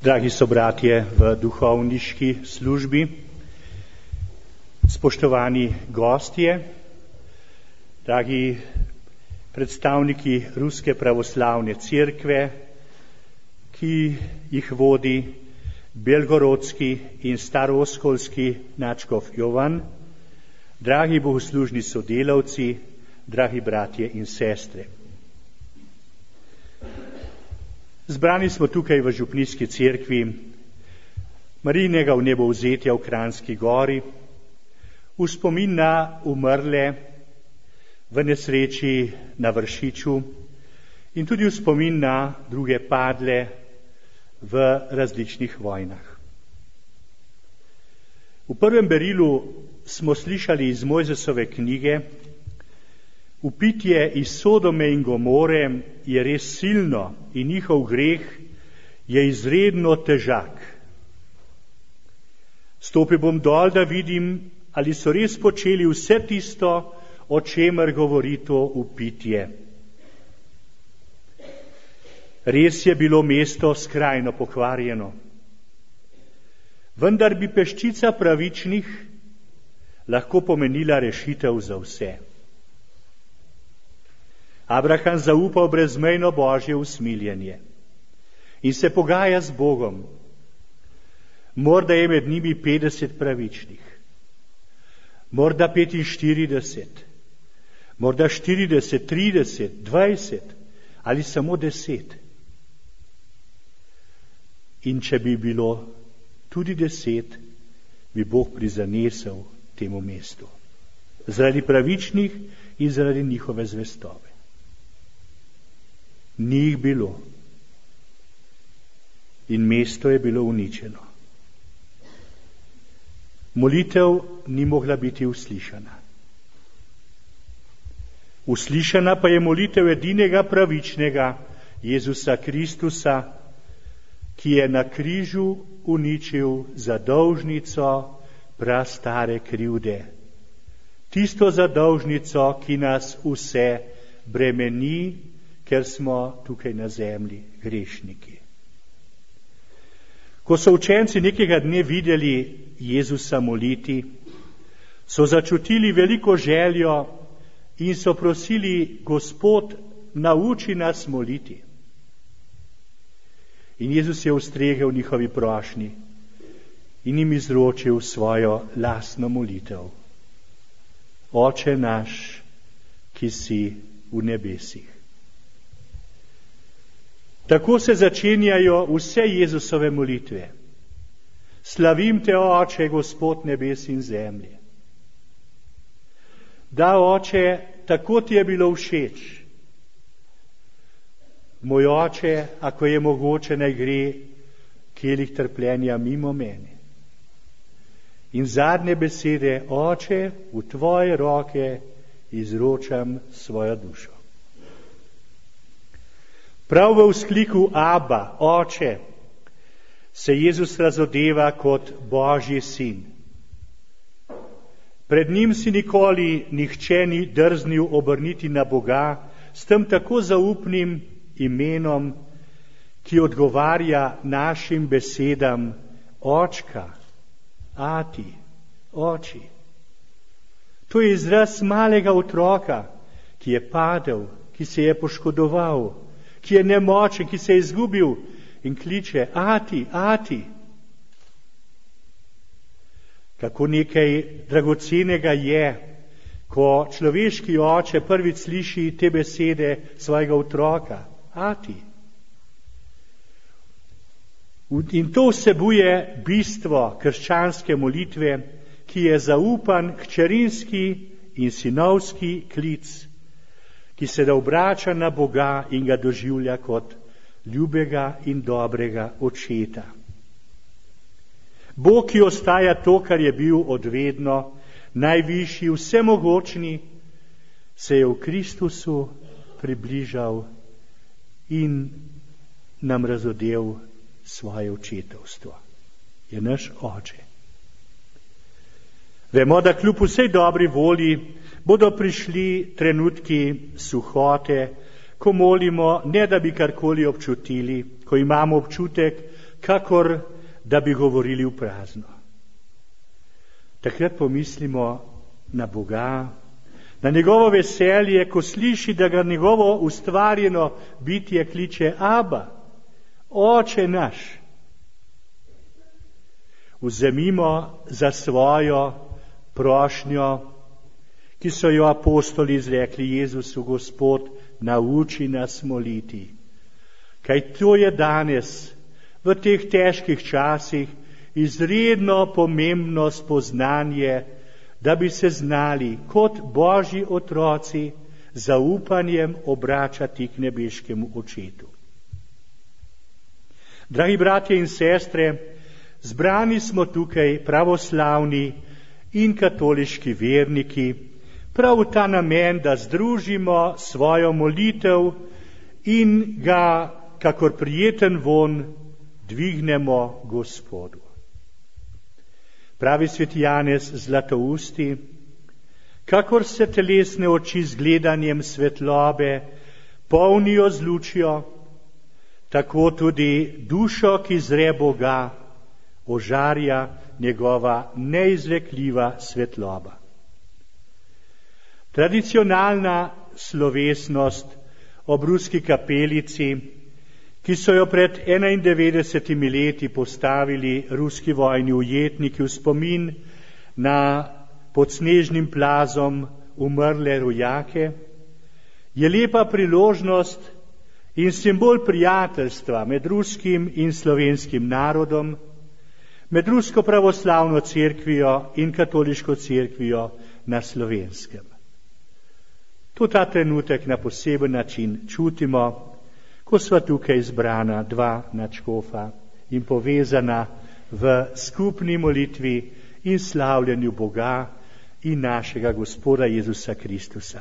Dragi sobratje v duhovniški službi, spoštovani gostje, dragi predstavniki Ruske pravoslavne cerkve, ki jih vodi belgorodski in starooskolski nadškof Jovan, dragi bogoslužni sodelavci, dragi bratje in sestre. Zbrani smo tukaj v župnijski cerkvi Marijinega vnebovzetja v Kranjski gori, v spomin na umrle v nesreči na Vršiču in tudi v spomin na druge padle v različnih vojnah. V prvem berilu smo slišali iz Mojzesove knjige: Vpitje iz Sodome in Gomore je res silno in njihov greh je izredno težak. Stopil bom dol, da vidim, ali so res počeli vse tisto, o čemer govori to vpitje. Res je bilo mesto skrajno pokvarjeno, vendar bi peščica pravičnih lahko pomenila rešitev za vse. Abraham zaupal brezmejno Božje usmiljenje in se pogaja z Bogom. Morda je med njimi 50 pravičnih, morda 45, morda 40, 30, 20 ali samo 10. In če bi bilo tudi 10, bi Bog prizanesel temu mestu. Zaradi pravičnih in zaradi njihove zvestobe. Ni jih bilo. In mesto je bilo uničeno. Molitev ni mogla biti uslišana. Uslišana pa je molitev edinega pravičnega Jezusa Kristusa, ki je na križu uničil zadolžnico prastare krivde. Tisto zadolžnico, ki nas vse bremeni, ker smo tukaj na zemlji grešniki. Ko so učenci nekega dne videli Jezusa moliti, so začutili veliko željo in so prosili: Gospod, nauči nas moliti. In Jezus je ustregel njihovi prošnji in jim izročil svojo lastno molitev. Oče naš, ki si v nebesih. Tako se začenjajo vse Jezusove molitve. Slavim te, Oče, Gospod nebes in zemlje. Da, Oče, tako ti je bilo všeč. Moj Oče, ako je mogoče, naj gre kelih trpljenja mimo mene. In zadnje besede: Oče, v tvoje roke izročam svojo dušo. Prav v vzkliku Abba, Oče, se Jezus razodeva kot Božji sin. Pred njim si nikoli nihče ni drznil obrniti na Boga s tem tako zaupnim imenom, ki odgovarja našim besedam: Očka, Ati, Oči. To je izraz malega otroka, ki je padel, ki se je poškodoval, ki je nemočen, ki se je izgubil in kliče: Ati, Ati. Kako nekaj dragocenega je, ko človeški oče prvič sliši te besede svojega otroka: Ati. In to vsebuje bistvo krščanske molitve, ki je zaupan hčerinski in sinovski klic, ki se da obrača na Boga in ga doživlja kot ljubega in dobrega očeta. Bog, ki ostaja to, kar je bil odvedno, najvišji, vsemogočni, se je v Kristusu približal in nam razodel svoje očetovstvo. Je naš Oče. Vemo, da kljub vsej dobri volji bodo prišli trenutki suhote, ko molimo, ne da bi karkoli občutili, ko imamo občutek, kakor da bi govorili v prazno. Takrat pomislimo na Boga, na njegovo veselje, ko sliši, da ga njegovo ustvarjeno bitje kliče Aba, Oče naš. Vzemimo za svojo prošnjo, ki so jo apostoli izrekli Jezusu: Gospod, nauči nas moliti. Kaj to je danes, v teh težkih časih, izredno pomembno spoznanje, da bi se znali kot Božji otroci zaupanjem obračati k nebeškemu Očetu. Dragi bratje in sestre, zbrani smo tukaj pravoslavni in katoliški verniki, prav v ta namen, da združimo svojo molitev in ga, kakor prijeten von, dvignemo Gospodu. Pravi sveti Janez Zlatousti: kakor se telesne oči z gledanjem svetlobe polnijo z lučjo, tako tudi dušo, ki zre Boga, ožarja njegova neizrekljiva svetloba. Tradicionalna slovesnost ob ruski kapelici, ki so jo pred 91 leti postavili ruski vojni ujetniki v spomin na pod snežnim plazom umrle rojake, je lepa priložnost in simbol prijateljstva med ruskim in slovenskim narodom, med rusko pravoslavno cerkvijo in katoliško cerkvijo na Slovenskem. To ta trenutek na poseben način čutimo, ko sva tukaj zbrana dva nadškofa in povezana v skupni molitvi in slavljanju Boga in našega Gospoda Jezusa Kristusa.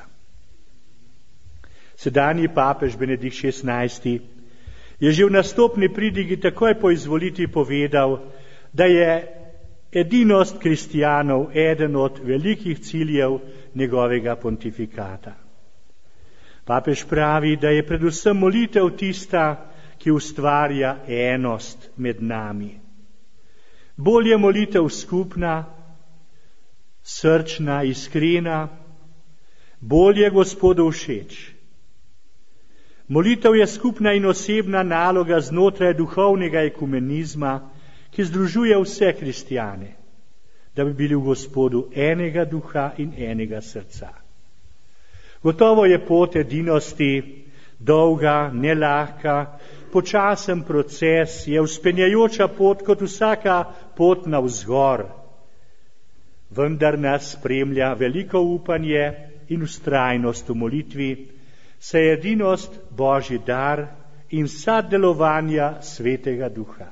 Sedanji papež Benedikt XVI je že v nastopni pridigi takoj po izvolitvi povedal, da je edinost kristjanov eden od velikih ciljev njegovega pontifikata. Papež pravi, da je predvsem molitev tista, ki ustvarja enost med nami. Bolj je molitev skupna, srčna, iskrena, bolj je Gospodu všeč. Molitev je skupna in osebna naloga znotraj duhovnega ekumenizma, ki združuje vse kristjane, da bi bili v Gospodu enega duha in enega srca. Gotovo je pot edinosti dolga, nelahka, počasen proces, je vzpenjajoča pot kot vsaka pot navzgor. Vendar nas spremlja veliko upanje in vztrajnost v molitvi, saj je edinost Božji dar in vsa delovanja Svetega Duha.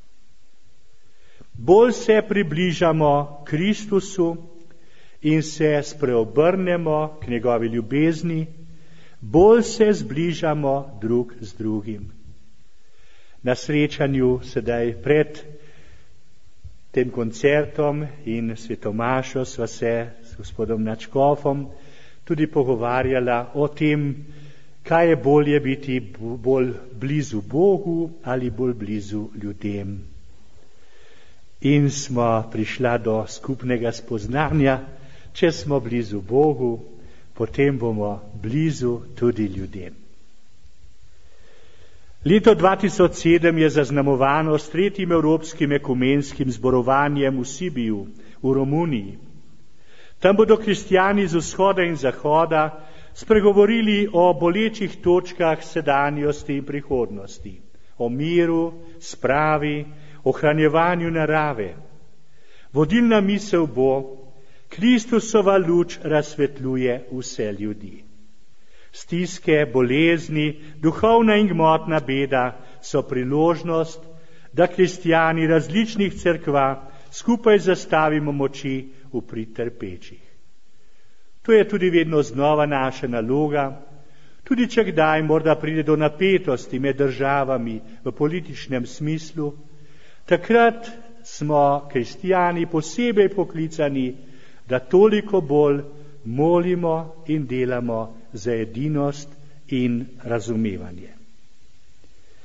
Bolj se približamo Kristusu in se spreobrnemo k njegovi ljubezni, bolj se zbližamo drug z drugim. Na srečanju sedaj pred tem koncertom in svetomašo sva se s gospodom nadškofom tudi pogovarjala o tem, kaj je bolje biti bolj blizu Bogu ali bolj blizu ljudem. In smo prišla do skupnega spoznanja, če smo blizu Bogu, potem bomo blizu tudi ljudem. Leto 2007 je zaznamovano s 3. Evropskim ekumenskim zborovanjem v Sibiju v Romuniji. Tam bodo kristjani z vzhoda in zahoda spregovorili o bolečih točkah sedanjosti in prihodnosti, o miru, spravi, ohranjevanju narave. Vodilna misel bo: Kristusova luč razsvetljuje vse ljudi. Stiske, bolezni, duhovna in gmotna beda so priložnost, da kristjani različnih cerkva skupaj zastavimo moči v prid trpečih. To je tudi vedno znova naša naloga, tudi če kdaj morda pride do napetosti med državami v političnem smislu, takrat smo kristjani posebej poklicani, da toliko bolj molimo in delamo za edinost in razumevanje.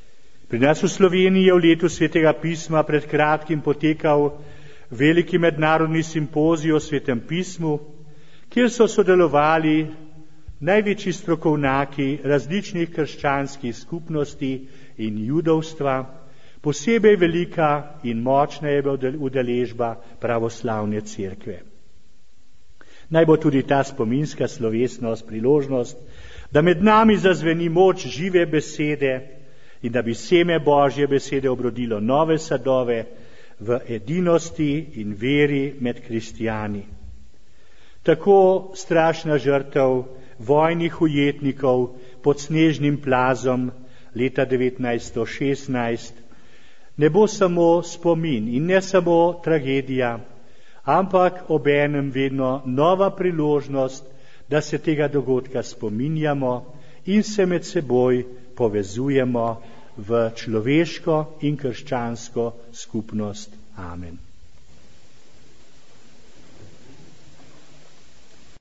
Pri nas v Sloveniji je v letu Svetega pisma pred kratkim potekal veliki mednarodni simpozij o Svetem pismu, kjer so sodelovali največji strokovnjaki različnih krščanskih skupnosti in judovstva, posebej velika in močna je bila udeležba pravoslavne cerkve. Naj bo tudi ta spominska slovesnost priložnost, da med nami zazveni moč žive besede in da bi seme Božje besede obrodilo nove sadove v edinosti in veri med kristijani. Tako strašna žrtev vojnih ujetnikov pod snežnim plazom leta 1916 ne bo samo spomin in ne samo tragedija, ampak obenem vedno nova priložnost, da se tega dogodka spominjamo in se med seboj povezujemo v človeško in krščansko skupnost. Amen.